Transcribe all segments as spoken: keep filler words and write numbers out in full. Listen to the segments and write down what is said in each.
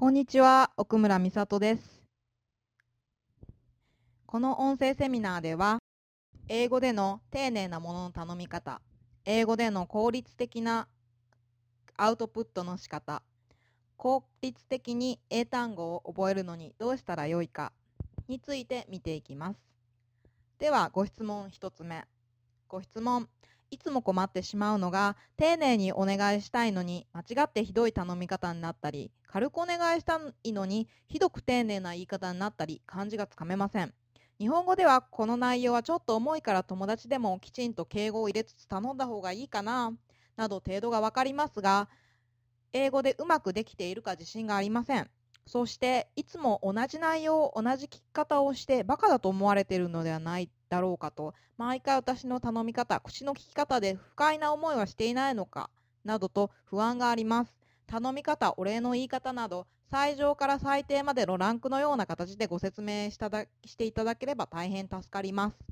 こんにちは、奥村美里です。この音声セミナーでは、英語での丁寧なものの頼み方、英語での効率的なアウトプットの仕方、効率的に英単語を覚えるのにどうしたらよいかについて見ていきます。では、ご質問ひとつめ。ご質問。いつも困ってしまうのが、丁寧にお願いしたいのに間違ってひどい頼み方になったり、軽くお願いしたいのにひどく丁寧な言い方になったり、感じがつかめません。日本語ではこの内容はちょっと重いから友達でもきちんと敬語を入れつつ頼んだ方がいいかな、など程度がわかりますが、英語でうまくできているか自信がありません。そしていつも同じ内容、同じ聞き方をしてバカだと思われているのではないだろうかと、毎回私の頼み方、口の聞き方で不快な思いはしていないのかなどと不安があります。頼み方、お礼の言い方など、最上から最低までのランクのような形でご説明しただしていただければ大変助かります。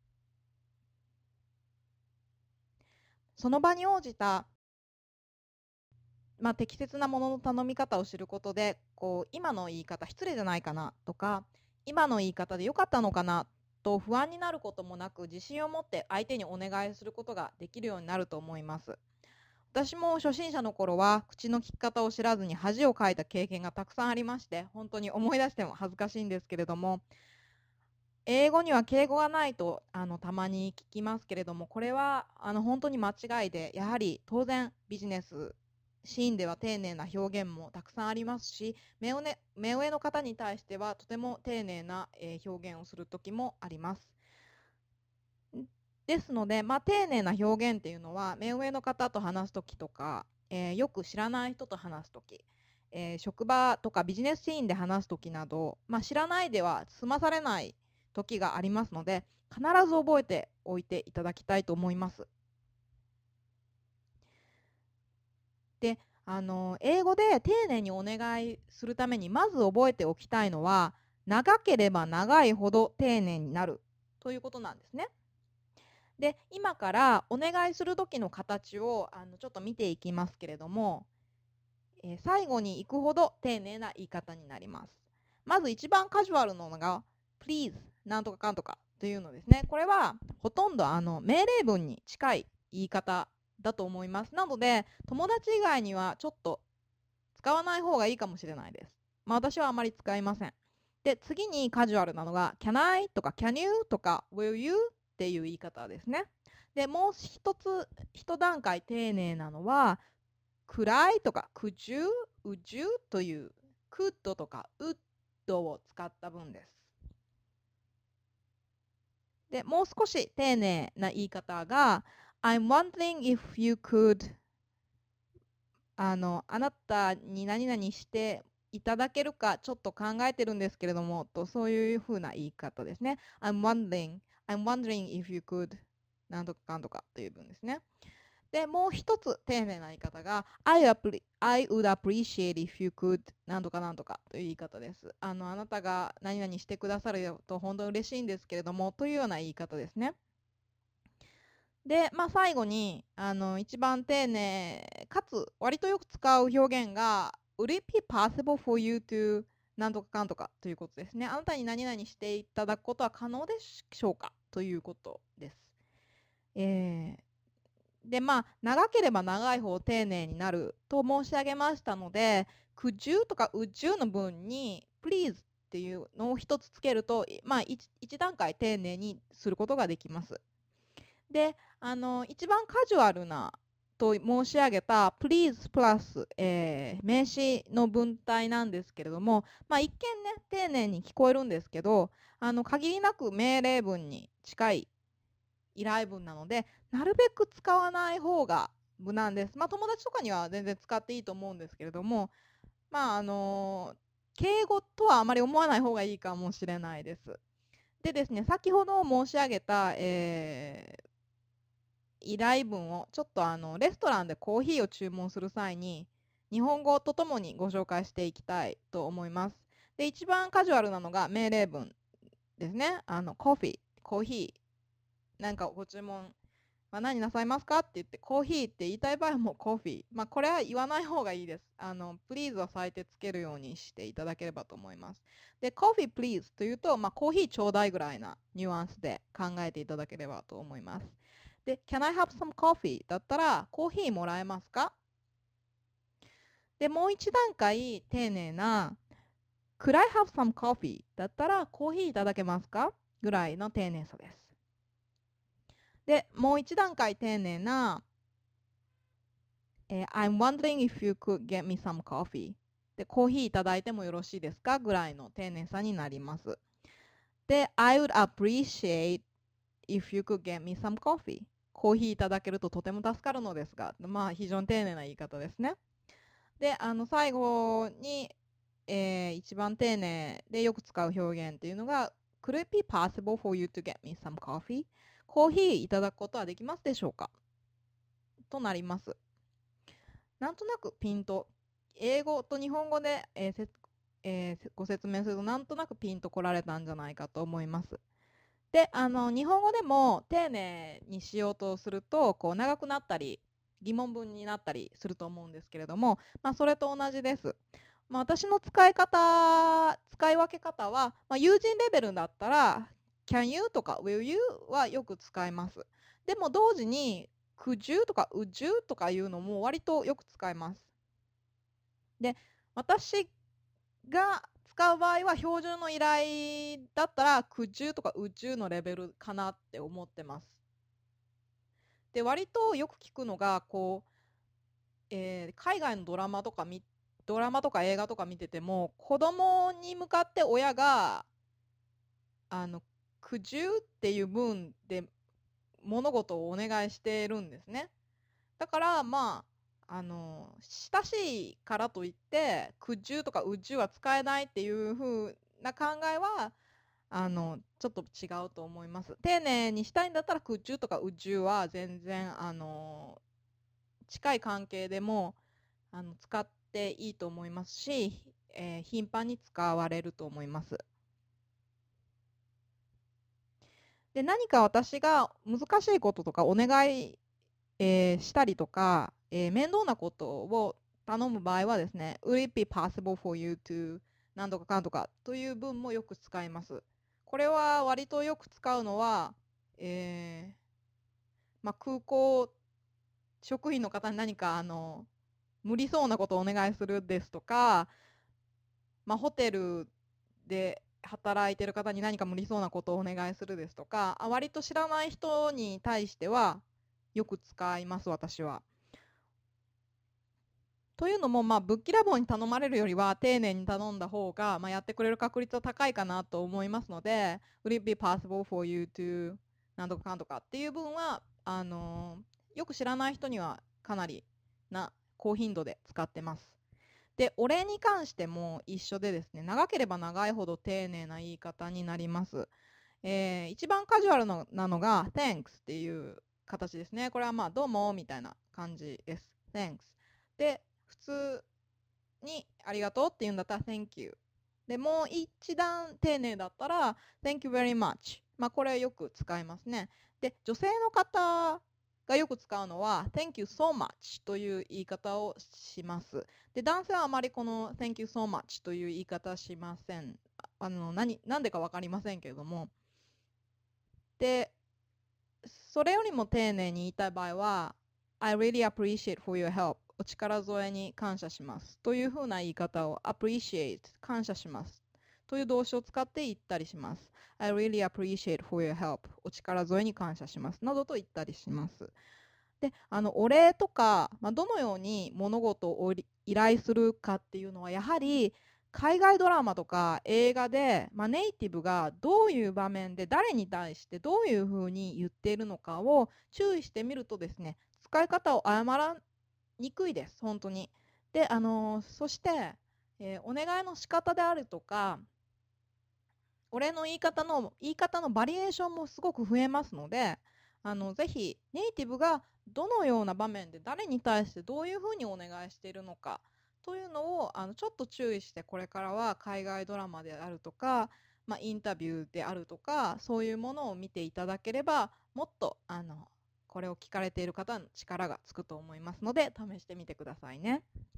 その場に応じたまあ、適切なものの頼み方を知ることで、こう今の言い方失礼じゃないかなとか、今の言い方で良かったのかなと不安になることもなく、自信を持って相手にお願いすることができるようになると思います。私も初心者の頃は口の利き方を知らずに恥をかいた経験がたくさんありまして、本当に思い出しても恥ずかしいんですけれども、英語には敬語がないとあのたまに聞きますけれども、これはあの本当に間違いで、やはり当然ビジネスシーンでは丁寧な表現もたくさんありますし、目上ね目上の方に対してはとても丁寧な、えー表現をする時もあります。ですので、まあ、丁寧な表現っていうのは目上の方と話す時とか、えーよく知らない人と話す時、えー職場とかビジネスシーンで話す時など、まあ、知らないでは済まされない時がありますので、必ず覚えておいていただきたいと思います。で、あの英語で丁寧にお願いするためにまず覚えておきたいのは、長ければ長いほど丁寧になるということなんですね。で、今からお願いする時の形をあのちょっと見ていきますけれども、えー最後に行くほど丁寧な言い方になります。まず一番カジュアルなのが please なんとかかんとかというのですね。これはほとんどあの命令文に近い言い方だと思います。なので友達以外にはちょっと使わない方がいいかもしれないです。まあ私はあまり使いません。で、次にカジュアルなのが can I とか can you とか will you っていう言い方ですね。で、もう一つ、一段階丁寧なのは could I とか could you, would you という could とか would を使った文です。で、もう少し丁寧な言い方が I'm wondering if you could あの、あなたに何々していただけるかちょっと考えてるんですけれども、とそういうふうな言い方ですね。I'm wondering, I'm wondering if you could なんとかかんとかという文ですね。で、もう一つ丁寧な言い方が I, appre- I would appreciate if you could なんとかなんとかという言い方です。あの、あなたが何々してくださると本当に嬉しいんですけれどもというような言い方ですね。で、まあ、最後にあの一番丁寧かつ割とよく使う表現が Would it be possible for you to なんとかかんとかということですね。あなたに何々していただくことは可能でしょうかということです。えー、で、まあ、長ければ長い方丁寧になると申し上げましたので、could you とか would you の文に please っていうのを一つつけると、まあ、一, 一段階丁寧にすることができます。で、あの、一番カジュアルなと申し上げた please プラス、えー名詞の文体なんですけれども、まあ、一見ね、丁寧に聞こえるんですけど、あの、限りなく命令文に近い依頼文なので、なるべく使わない方が無難です。まあ、友達とかには全然使っていいと思うんですけれども、まあ、あの敬語とはあまり思わない方がいいかもしれないです。でですね、先ほど申し上げた、えー依頼文をちょっとあのレストランでコーヒーを注文する際に日本語とともにご紹介していきたいと思います。で、一番カジュアルなのが命令文ですね。あのコーヒー、コーヒーなんかご注文まあ、何なさいますかって言って、コーヒーって言いたい場合もコーヒー。まあ、これは言わない方がいいです。あの、please は最低つけるようにしていただければと思います。で、コーヒー please というと、まあ、コーヒーちょうだいぐらいなニュアンスで考えていただければと思います。で、can I have some coffee? だったら、コーヒーもらえますか？で、もう一段階丁寧な、could I have some coffee? だったら、コーヒーいただけますか？ぐらいの丁寧さです。で、もう一段階丁寧な、えー I'm wondering if you could get me some coffee. で、コーヒーいただいてもよろしいですか？ぐらいの丁寧さになります。で、I would appreciate if you could get me some coffee. コーヒーいただけるととても助かるのですが、まあ非常に丁寧な言い方ですね。で、あの最後に、えー一番丁寧でよく使う表現っていうのが、Could it be possible for you to get me some coffee? コーヒーいただくことはできますでしょうか？となります。なんとなくピンと、英語と日本語で、えーせえーご説明するとなんとなくピンと来られたんじゃないかと思います。で、あの、日本語でも丁寧にしようとすると、こう長くなったり、疑問文になったりすると思うんですけれども、まあ、それと同じです。まあ、私の使い方、使い分け方は、まあ、友人レベルだったら、can you とか will you はよく使います。でも同時に、could you とか would you とかいうのも割とよく使います。で、私が使う場合は標準の依頼だったら、could you とか would you のレベルかなって思ってます。で、割とよく聞くのが、こう、えー海外のドラマとかみ、ドラマとか映画とか見てても、子供に向かって親が、あの、could you っていう文で物事をお願いしてるんですね。だから、まあ、あの、親しいからといって、could you とか would you は使えないっていう風な考えは、あの、ちょっと違うと思います。丁寧にしたいんだったら、could you とか would you は全然、あの、近い関係でも、あの、使っていいと思いますし、えー頻繁に使われると思います。で、何か私が難しいこととかお願い、えーしたりとか、えー面倒なことを頼む場合はですね、Will it be possible for you to 何とかかんとかという文もよく使います。これは割とよく使うのは、えーまあ、空港職員の方に何かあの無理そうなことをお願いするですとか、まあ、ホテルで働いてる方に何か無理そうなことをお願いするですとか、あ割と知らない人に対してはよく使います、私は。というのも、まあ、ぶっきらぼうに頼まれるよりは丁寧に頼んだ方が、まあ、やってくれる確率は高いかなと思いますので、Would it be possible for you to なんとかかんとかっていう文は、あのーよく知らない人にはかなりな高頻度で使ってます。で、お礼に関しても一緒でですね、長ければ長いほど丁寧な言い方になります。えー一番カジュアルのなのが Thanks っていう形ですね。これはまあどうもみたいな感じです。Thanks。で、普通にありがとうって言うんだったら Thank you。で、もう一段丁寧だったら Thank you very much。まあこれよく使いますね。で、女性の方がよく使うのは Thank you so much という言い方をします。で、男性はあまりこの Thank you so much という言い方しません。あの、何、なんでかわかりませんけれども。で、それよりも丁寧に言いたい場合は I really appreciate for your help お力添えに感謝しますというふうな言い方を appreciate 感謝しますという動詞を使って言ったりします。I really appreciate for your help お力添えに感謝しますなどと言ったりします。で、あのお礼とか、まあ、どのように物事を依頼するかっていうのはやはり海外ドラマとか映画で、まあ、ネイティブがどういう場面で誰に対してどういうふうに言っているのかを注意してみるとですね、使い方を誤らにくいです、本当に。で、あのーそして、えーお願いの仕方であるとか、お礼の言い方の言い方のバリエーションもすごく増えますので、あのぜひネイティブがどのような場面で誰に対してどういうふうにお願いしているのかというのをあのちょっと注意して、これからは海外ドラマであるとか、まあ、インタビューであるとかそういうものを見ていただければもっとあのこれを聞かれている方の力がつくと思いますので、試してみてくださいね。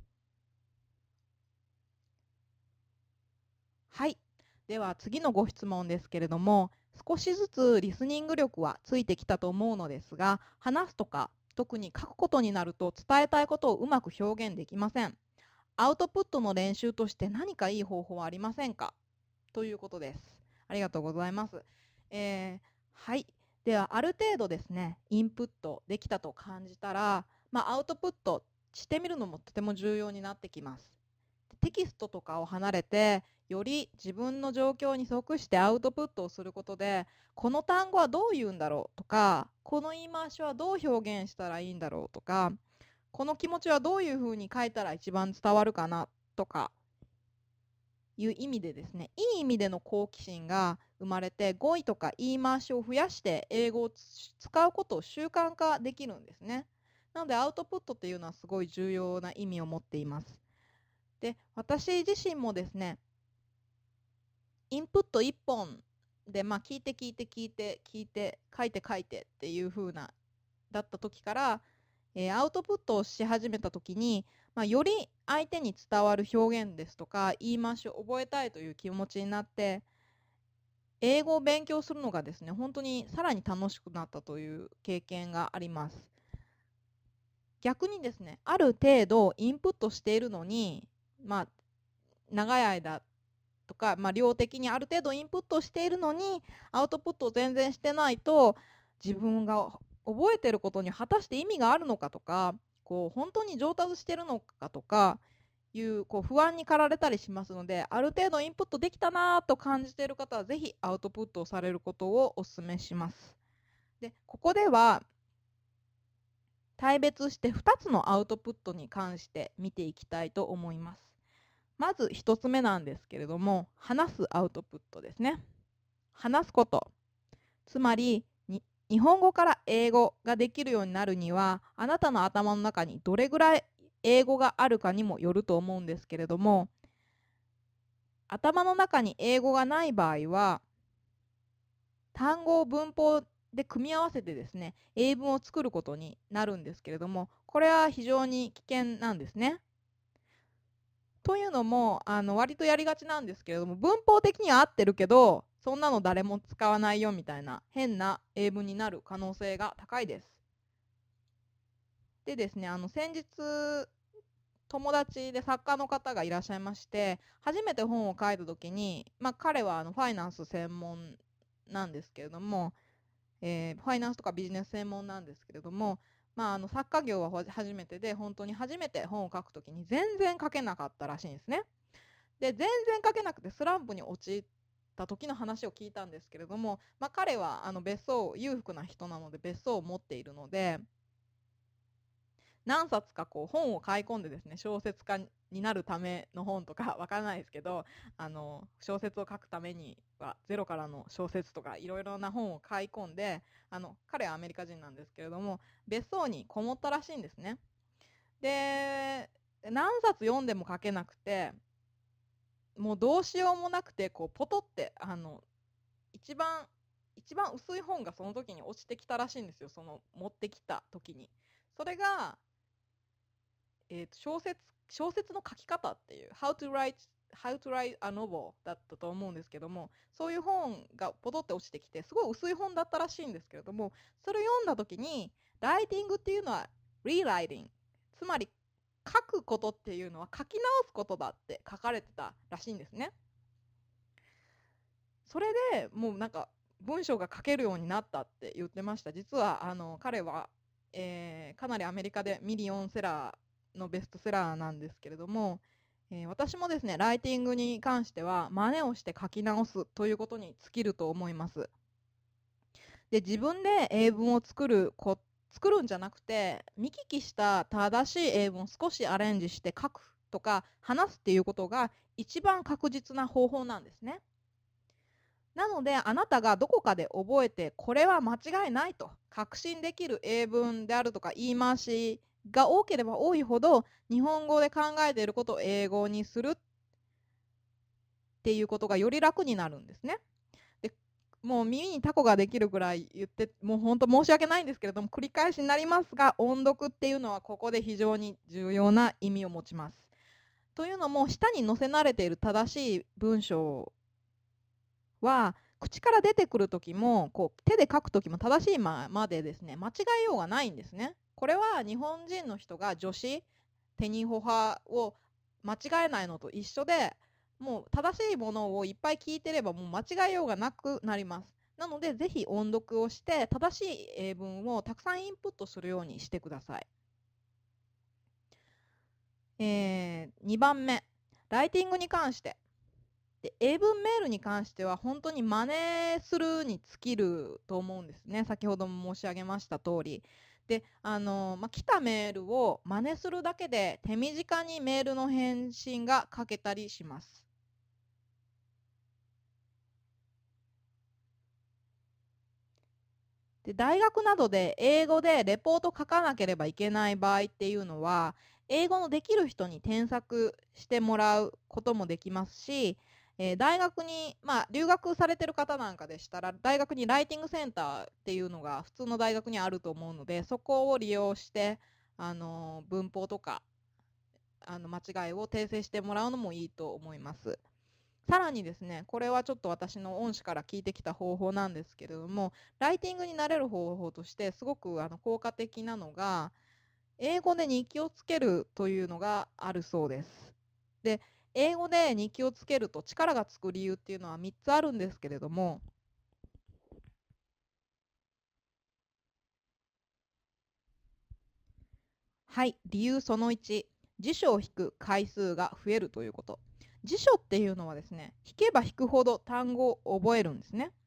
はい。では次のご質問ですけれども、少しずつリスニング力はついてきたと思うのですが、話すとか特に書くことになると伝えたいことをうまく表現できません。アウトプットの練習として何かいい方法はありませんか？ということです。ありがとうございます。えー、はい。ではある程度ですね、インプットできたと感じたら、まあ、アウトプットしてみるのもとても重要になってきます。テキストとかを離れて、より自分の状況に即してアウトプットをすることで、この単語はどう言うんだろうとか、この言い回しはどう表現したらいいんだろうとか、この気持ちはどういうふうに書いたら一番伝わるかなとかいう意味でですね、いい意味での好奇心が生まれて、語彙とか言い回しを増やして英語を使うことを習慣化できるんですね。なのでアウトプットっていうのはすごい重要な意味を持っています。で、私自身もですね、インプットいっぽんで、まあ、聞いて聞いて聞いて聞いて書いて書いてっていう風なだった時から、えーアウトプットをし始めた時に、まあ、より相手に伝わる表現ですとか言い回しを覚えたいという気持ちになって、英語を勉強するのがですね、本当にさらに楽しくなったという経験があります。逆にですね、ある程度インプットしているのに、まあ、長い間とか、まあ、量的にある程度インプットしているのにアウトプットを全然してないと、自分が覚えてることに果たして意味があるのかとか、こう本当に上達してるのかとかいうこう不安に駆られたりしますので、ある程度インプットできたなと感じている方はぜひアウトプットをされることをお勧めします。で、ここでは大別してふたつのアウトプットに関して見ていきたいと思います。まずひとつめなんですけれども、話すアウトプットですね。話すこと。つまり、に日本語から英語ができるようになるには、あなたの頭の中にどれぐらい英語があるかにもよると思うんですけれども、頭の中に英語がない場合は、単語を文法で組み合わせてですね、英文を作ることになるんですけれども、これは非常に危険なんですね。というのも、あの割とやりがちなんですけれども、文法的には合ってるけど、そんなの誰も使わないよみたいな変な英文になる可能性が高いです。でですね、あの先日、友達で作家の方がいらっしゃいまして、初めて本を書いた時に、まあ、彼はあのファイナンス専門なんですけれども、えーファイナンスとかビジネス専門なんですけれども、まあ、あの作家業は初めてで、本当に初めて本を書くときに全然書けなかったらしいんですね。で、全然書けなくてスランプに陥った時の話を聞いたんですけれども、まあ、彼はあの別荘、裕福な人なので別荘を持っているので、何冊かこう本を買い込んでですね、小説家になるための本とかわからないですけど、あの小説を書くためにはゼロからの小説とかいろいろな本を買い込んで、あの彼はアメリカ人なんですけれども、別荘にこもったらしいんですね。で、何冊読んでも書けなくて、もうどうしようもなくて、こうポトってあの一番一番薄い本がその時に落ちてきたらしいんですよ。その持ってきた時に。それがえーと小説小説の書き方っていう How to write How to write a novel だったと思うんですけども、そういう本がポトって落ちてきて、すごい薄い本だったらしいんですけれども、それを読んだ時に、ライティングっていうのは rewriting、 つまり書くことっていうのは書き直すことだって書かれてたらしいんですね。それでもうなんか文章が書けるようになったって言ってました。実はあの彼は、えーかなりアメリカでミリオンセラーのベストセラーなんですけれども、えー私もですね、ライティングに関しては真似をして書き直すということに尽きると思います。で、自分で英文を作るこ作るんじゃなくて、見聞きした正しい英文を少しアレンジして書くとか話すっていうことが一番確実な方法なんですね。なので、あなたがどこかで覚えて、これは間違いないと確信できる英文であるとか言い回しが多ければ多いほど、日本語で考えていることを英語にするっていうことがより楽になるんですね。で、 もう耳にタコができるぐらい言って、もう本当申し訳ないんですけれども、繰り返しになりますが、音読っていうのはここで非常に重要な意味を持ちます。というのも、舌に乗せ慣れている正しい文章は、口から出てくるときも、こう手で書くときも正しいままでですね、間違えようがないんですね。これは日本人の人が助詞、テニホハを間違えないのと一緒で、もう正しいものをいっぱい聞いてればもう間違えようがなくなります。なので、ぜひ音読をして正しい英文をたくさんインプットするようにしてください。えー、にばんめ、ライティングに関して。で、英文メールに関しては本当に真似するに尽きると思うんですね。先ほども申し上げました通り。で、あの、まあ、来たメールを真似するだけで手短にメールの返信が書けたりします。で、大学などで英語でレポート書かなければいけない場合っていうのは、英語のできる人に添削してもらうこともできますし、えー大学に、まあ、留学されてる方なんかでしたら、大学にライティングセンターっていうのが普通の大学にあると思うので、そこを利用して、あのー文法とか、あの間違いを訂正してもらうのもいいと思います。さらにですね、これはちょっと私の恩師から聞いてきた方法なんですけれども、ライティングになれる方法としてすごくあの効果的なのが、英語で日記をつけるというのがあるそうです。で、英語で日記をつけると力がつく理由っていうのはみっつあるんですけれども、はい、理由そのいち、辞書を引く回数が増えるということ。辞書っていうのはですね、引けば引くほど単語を覚えるんですね。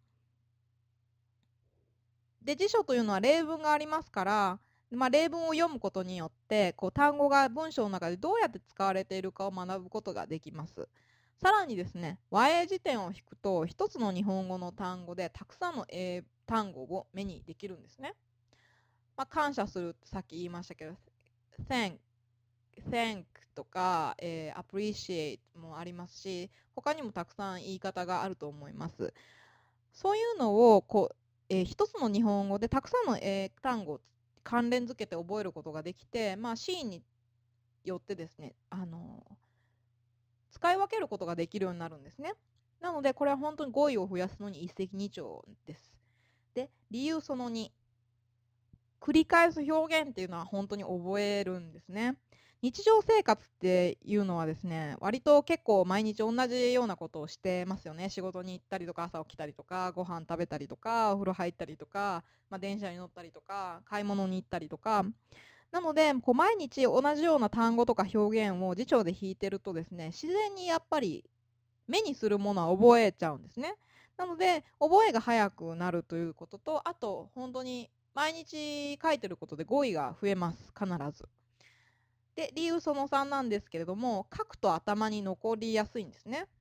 で、辞書というのは例文がありますから、まあ、例文を読むことによってこう単語が文章の中でどうやって使われているかを学ぶことができます。さらにですね、和英辞典を引くと一つの日本語の単語でたくさんの英単語を目にできるんですね。まあ、感謝するってさっき言いましたけど、thank, thank とか、えー appreciate もありますし、他にもたくさん言い方があると思います。そういうのをこう、えー一つの日本語でたくさんの英単語を関連づけて覚えることができて、まあ、シーンによってですね、あのー使い分けることができるようになるんですね。なので、これは本当に語彙を増やすのに一石二鳥です。で、理由そのに、繰り返す表現っていうのは本当に覚えるんですね。日常生活っていうのはですね、割と結構毎日同じようなことをしてますよね。仕事に行ったりとか、朝起きたりとか、ご飯食べたりとか、お風呂入ったりとか、まあ、電車に乗ったりとか、買い物に行ったりとか。なので、こう毎日同じような単語とか表現を辞書で引いてるとですね、自然にやっぱり目にするものは覚えちゃうんですね。なので、覚えが早くなるということと、あと、本当に毎日書いてることで語彙が増えます、必ず。で、理由そのさんなんですけれども、書くと頭に残りやすいんですね。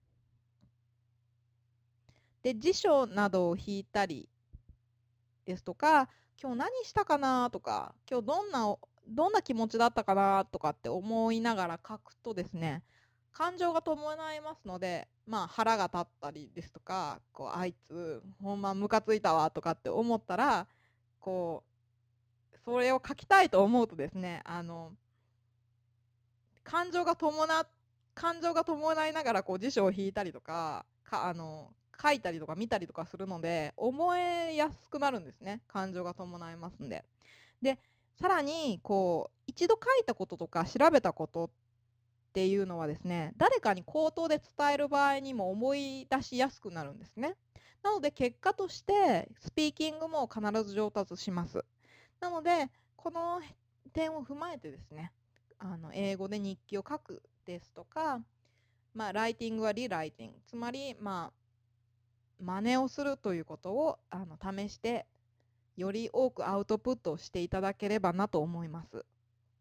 で、辞書などを引いたりですとか、今日何したかなとか、今日どんな、どんな気持ちだったかなとかって思いながら書くとですね、感情が伴いますので、まあ腹が立ったりですとか、こうあいつほんまムカついたわとかって思ったら、こうそれを書きたいと思うとですね、あの感情が伴感情が伴いながらこう辞書を引いたりとか、かあの書いたりとか見たりとかするので、覚えやすくなるんですね。感情が伴いますんで。で、さらにこう一度書いたこととか調べたことっていうのはですね、誰かに口頭で伝える場合にも思い出しやすくなるんですね。なので結果としてスピーキングも必ず上達します。なのでこの点を踏まえてですね、あの英語で日記を書くですとか、まあ、ライティングはリライティング、つまり、まあ、真似をするということをあの試して、より多くアウトプットをしていただければなと思います。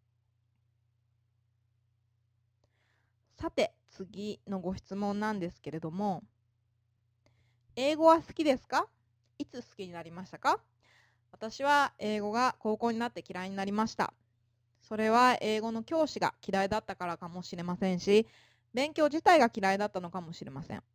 さて、次のご質問なんですけれども、英語は好きですか？いつ好きになりましたか？私は英語が高校になって嫌いになりました。それは英語の教師が嫌いだったからかもしれませんし、勉強自体が嫌いだったのかもしれません。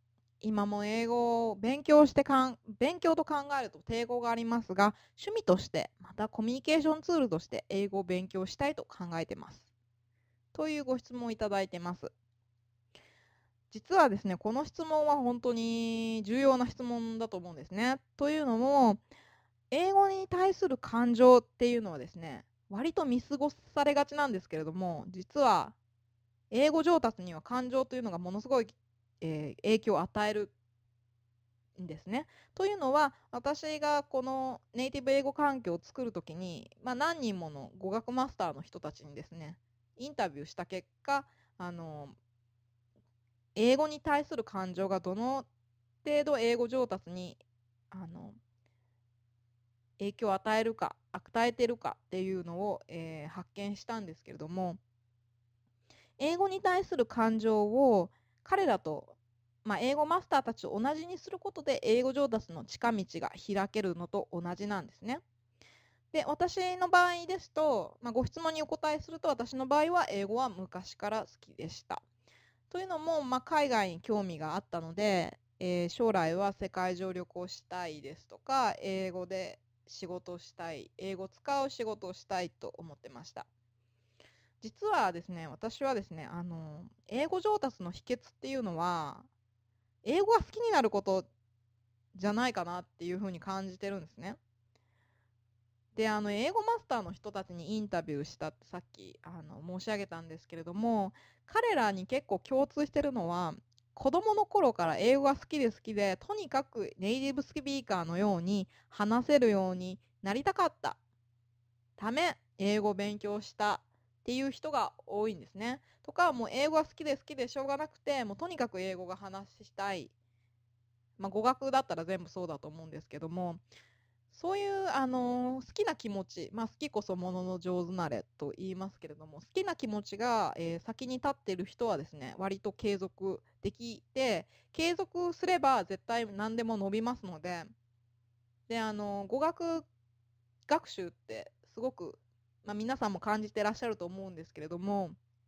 今も英語を勉強してかん勉強と考えると抵抗がありますが、趣味としてまたコミュニケーションツールとして英語を勉強したいと考えてます。というご質問をいただいてます。実はですね、この質問は本当に重要な質問だと思うんですね。というのも、英語に対する感情っていうのはですね、割と見過ごされがちなんですけれども、実は英語上達には感情というのがものすごい、えー影響を与えるんですね。というのは、私がこのネイティブ英語環境を作るときに、まあ、何人もの語学マスターの人たちにですね、インタビューした結果、あの英語に対する感情がどの程度英語上達にあの影響を与えるか与えてるかっていうのを、えー発見したんですけれども、英語に対する感情を彼らと、まあ、英語マスターたちと同じにすることで英語上達の近道が開けるのと同じなんですね。で、私の場合ですと、まあ、ご質問にお答えすると、私の場合は英語は昔から好きでした。というのも、まあ、海外に興味があったので、えー将来は世界中旅行したいですとか、英語で仕事をしたい、英語を使う仕事をしたいと思ってました。実はですね、私はですね、あの、英語上達の秘訣っていうのは、英語が好きになることじゃないかなっていうふうに感じてるんですね。で、あの、英語マスターの人たちにインタビューしたってさっきあの申し上げたんですけれども、彼らに結構共通してるのは、子供の頃から英語が好きで好きで、とにかくネイティブスピーカーのように話せるようになりたかったため、英語を勉強したっていう人が多いんですね。とか、もう英語が好きで好きでしょうがなくて、もうとにかく英語が話したい。まあ、語学だったら全部そうだと思うんですけども、そういう、あのー好きな気持ち、まあ、好きこそものの上手なれと言いますけれども、好きな気持ちが、えー先に立っている人はですね、割と継続できて、継続すれば絶対何でも伸びますので、で、あのー語学学習ってすごく、まあ、皆さんも感じてらっしゃると思うんですけれども、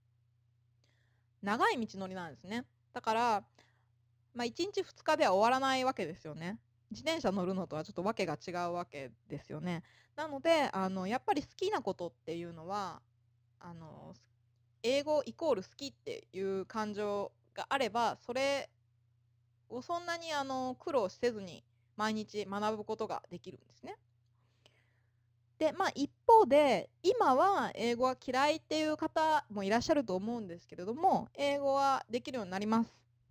長い道のりなんですね。だから、まあ、いちにちふつかでは終わらないわけですよね。自転車乗るのとはちょっとわけが違うわけですよね。なので、あのやっぱり好きなことっていうのは、あの英語イコール好きっていう感情があれば、それをそんなにあの苦労せずに毎日学ぶことができるんですね。で、まあ一方で、今は英語は嫌いっていう方もいらっしゃると思うんですけれども、英語はできるようになります。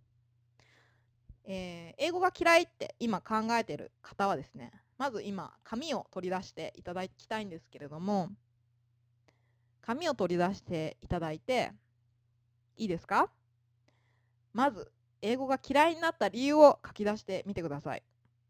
えー英語が嫌いって今考えている方はですね、まず今、紙を取り出していただきたいんですけれども、紙を取り出していただいて、いいですか？まず、英語が嫌いになった理由を書き出してみてください。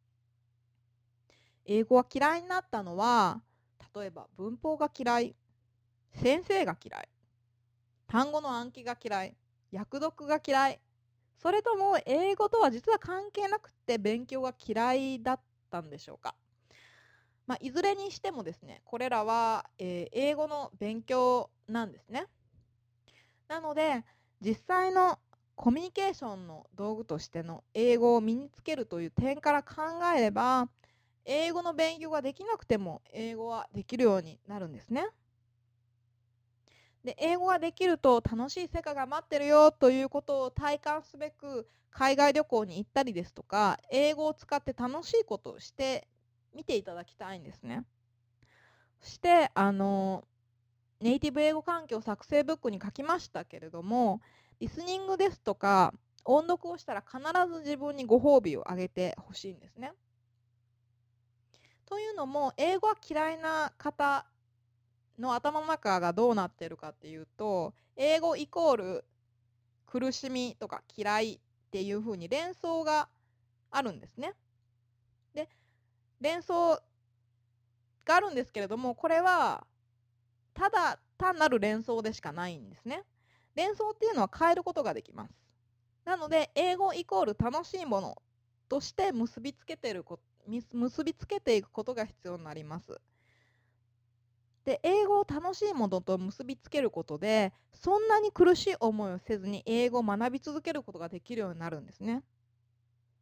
英語が嫌いになったのは、例えば文法が嫌い、先生が嫌い、単語の暗記が嫌い、訳読が嫌い、それとも英語とは実は関係なくて勉強が嫌いだったんでしょうか。まあ、いずれにしてもですね、これらは、えー英語の勉強なんですね。なので、実際のコミュニケーションの道具としての英語を身につけるという点から考えれば、英語の勉強ができなくても英語はできるようになるんですね。で、英語ができると楽しい世界が待ってるよということを体感すべく海外旅行に行ったりですとか、英語を使って楽しいことをしてみていただきたいんですね。そして、あの、ネイティブ英語環境作成ブックに書きましたけれども、リスニングですとか、音読をしたら必ず自分にご褒美をあげてほしいんですね。というのも、英語が嫌いな方の頭の中がどうなってるかっていうと、英語イコール苦しみとか嫌いっていうふうに連想があるんですね。で、連想があるんですけれども、これはただ単なる連想でしかないんですね。連想っていうのは変えることができます。なので、英語イコール楽しいものとして結びつけてるこ結びつけていくことが必要になります。で、英語を楽しいものと結びつけることで、そんなに苦しい思いをせずに英語を学び続けることができるようになるんですね。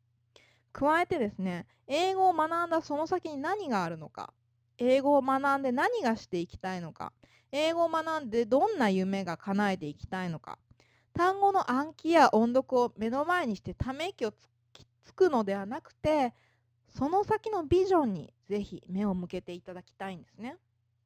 加えてですね、英語を学んだその先に何があるのか、英語を学んで何がしていきたいのか、英語を学んでどんな夢が叶えていきたいのか、単語の暗記や音読を目の前にしてため息をつきつくのではなくて、その先のビジョンにぜひ目を向けていただきたいんですね。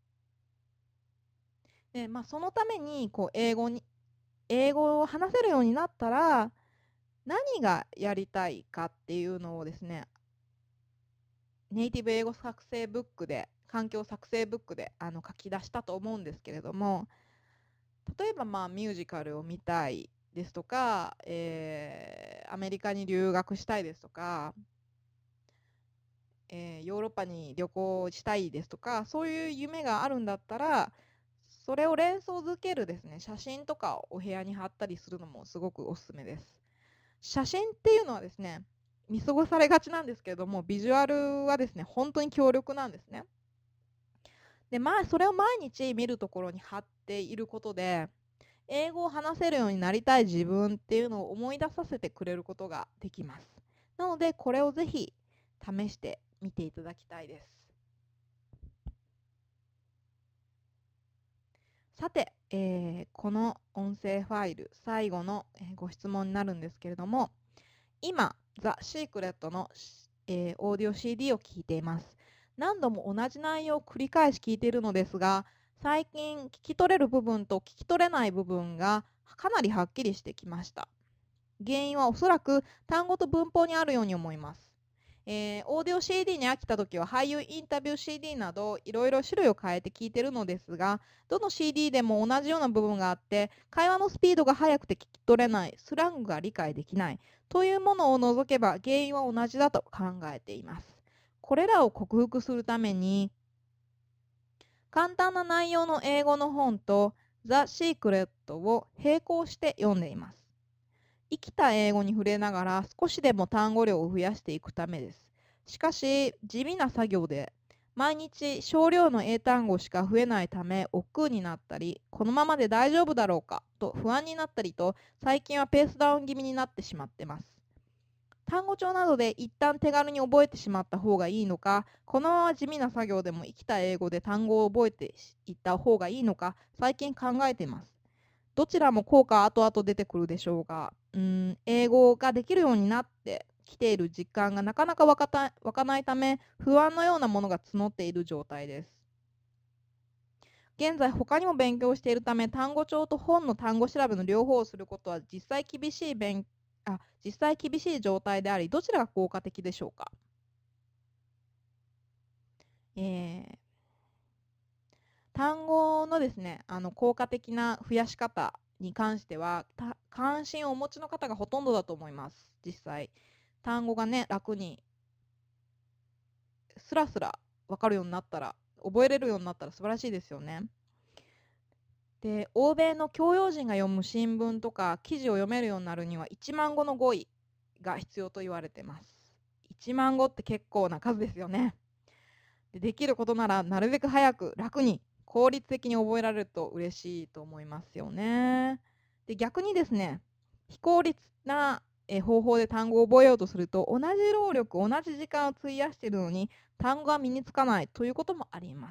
で、まあ、そのためにこう英語に英語を話せるようになったら何がやりたいかっていうのをですね、ネイティブ英語作成ブックで環境作成ブックであの書き出したと思うんですけれども、例えばまあミュージカルを見たいですとか、えーアメリカに留学したいですとか、えーヨーロッパに旅行したいですとか、そういう夢があるんだったら、それを連想づけるですね、写真とかをお部屋に貼ったりするのもすごくおすすめです。写真っていうのはですね、見過ごされがちなんですけれども、ビジュアルはですね、本当に強力なんですね。で、まあ、それを毎日見るところに貼っていることで、英語を話せるようになりたい自分っていうのを思い出させてくれることができます。なので、これをぜひ試してみていただきたいです。さて、えーこの音声ファイル、最後のえーご質問になるんですけれども、今、ザ・シークレットの、えーオーディオ シーディー を聞いています。何度も同じ内容を繰り返し聞いているのですが、最近聞き取れる部分と聞き取れない部分がかなりはっきりしてきました。原因はおそらく単語と文法にあるように思います。えーオーディオ シーディー に飽きたときは俳優インタビュー シーディー などいろいろ種類を変えて聞いてるのですが、どの シーディー でも同じような部分があって、会話のスピードが速くて聞き取れない、スラングが理解できないというものを除けば原因は同じだと考えています。これらを克服するために、簡単な内容の英語の本と The Secret を並行して読んでいます。生きた英語に触れながら少しでも単語量を増やしていくためです。しかし、地味な作業で毎日少量の英単語しか増えないため億劫になったり、このままで大丈夫だろうかと不安になったりと、最近はペースダウン気味になってしまってます。単語帳などで一旦手軽に覚えてしまった方がいいのか、このまま地味な作業でも生きた英語で単語を覚えていった方がいいのか、最近考えています。どちらも効果は後々出てくるでしょうが、うーん、英語ができるようになってきている実感がなかなかわかた湧かないため、不安のようなものが募っている状態です。現在他にも勉強しているため、単語帳と本の単語調べの両方をすることは実際厳しい勉あ実際厳しい状態であり、どちらが効果的でしょうか。えー単語のですね、あの効果的な増やし方に関しては、関心をお持ちの方がほとんどだと思います。実際、単語がね、楽にスラスラ分かるようになったら、覚えれるようになったら素晴らしいですよね。で、欧米の教養人が読む新聞とか記事を読めるようになるにはいちまん語の語彙が必要と言われてます。いちまん語って結構な数ですよね。で、できることならなるべく早く楽に効率的に覚えられると嬉しいと思いますよね。で、逆にですね、非効率なえ方法で単語を覚えようとすると、同じ労力、同じ時間を費やしているのに単語が身につかないということもあります。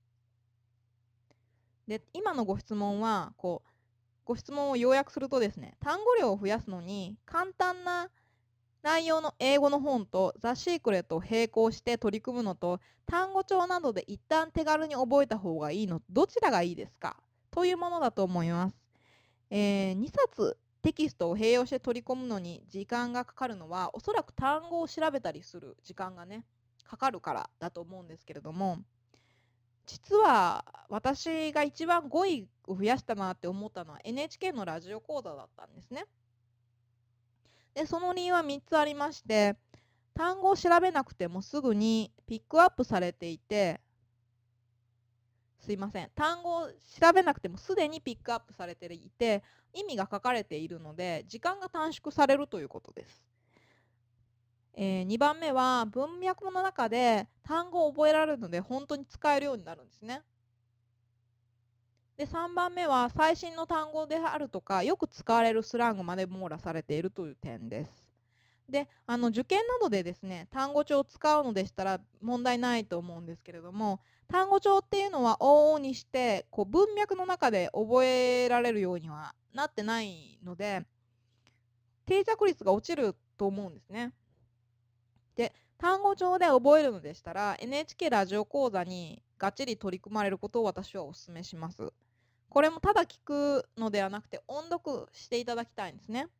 で、今のご質問は、こう、ご質問を要約するとですね、単語量を増やすのに簡単な内容の英語の本とザ・シークレットを並行して取り組むのと、単語帳などで一旦手軽に覚えた方がいいの、どちらがいいですかというものだと思います。えー、にさつテキストを併用して取り込むのに時間がかかるのは、おそらく単語を調べたりする時間がね、かかるからだと思うんですけれども、実は私が一番語彙を増やしたなって思ったのは エヌエイチケー のラジオ講座だったんですね。で、その理由はみっつありまして、単語を調べなくてもすぐにピックアップされていて、すいません、単語を調べなくてもすでにピックアップされていて、意味が書かれているので、時間が短縮されるということです。えー、にばんめは、文脈の中で単語を覚えられるので、本当に使えるようになるんですね。で、さんばんめは、最新の単語であるとか、よく使われるスラングまで網羅されているという点です。 で、あの受験などでですね、単語帳を使うのでしたら問題ないと思うんですけれども、単語帳っていうのは往々にしてこう文脈の中で覚えられるようにはなってないので、定着率が落ちると思うんですね。で、単語帳で覚えるのでしたら エヌエイチケー ラジオ講座にがっちり取り組まれることを私はお勧めします。これもただ聞くのではなくて音読していただきたいんですね。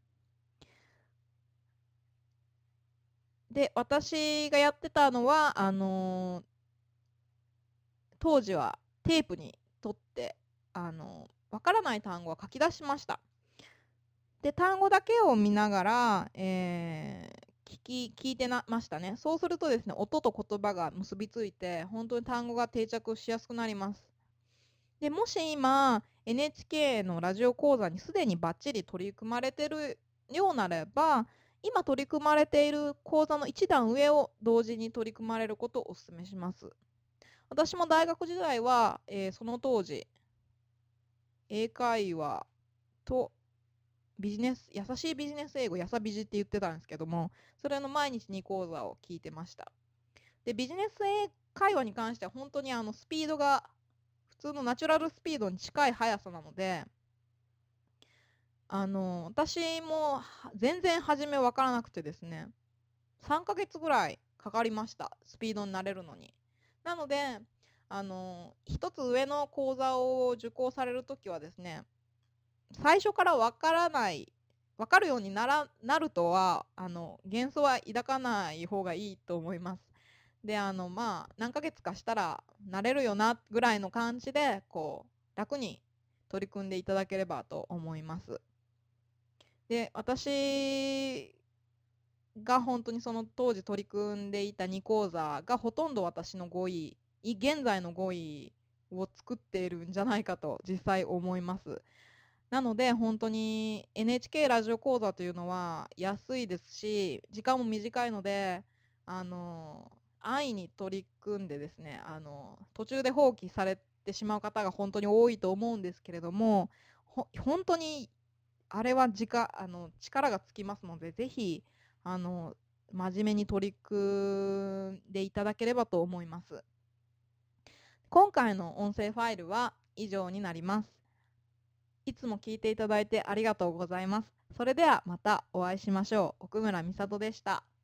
で、私がやってたのはあのー当時はテープに取ってあのーわからない単語は書き出しました。で、単語だけを見ながら、えー聞き聞いてなましたね。そうするとですね、音と言葉が結びついて本当に単語が定着しやすくなります。で、もし今 エヌエイチケー のラジオ講座にすでにバッチリ取り組まれているようならば、今取り組まれている講座の一段上を同時に取り組まれることをお勧めします。私も大学時代は、えーその当時英会話とビジネス優しいビジネス英語やさビジって言ってたんですけども、それの毎日に講座を聞いてました。で、ビジネス英会話に関しては本当にあのスピードが普通のナチュラルスピードに近い速さなので、あの私も全然初め分からなくてですね、さんかげつぐらいかかりました、スピードに慣れるのに。なので、あの一つ上の講座を受講されるときはですね、最初から分からない分かるようにならなるとはあの幻想は抱かない方がいいと思います。で、あのまあ何ヶ月かしたら慣れるよなぐらいの感じでこう楽に取り組んでいただければと思います。で、私が本当にその当時取り組んでいたに講座がほとんど私の語彙現在の語彙を作っているんじゃないかと実際思います。なので本当に エヌエイチケー ラジオ講座というのは安いですし、時間も短いので、あの安易に取り組んでですね、あの途中で放棄されてしまう方が本当に多いと思うんですけれども、ほ本当にあれは時間あの力がつきますので、ぜひあの真面目に取り組んでいただければと思います。今回の音声ファイルは以上になります。いつも聞いていただいてありがとうございます。それではまたお会いしましょう。奥村美里でした。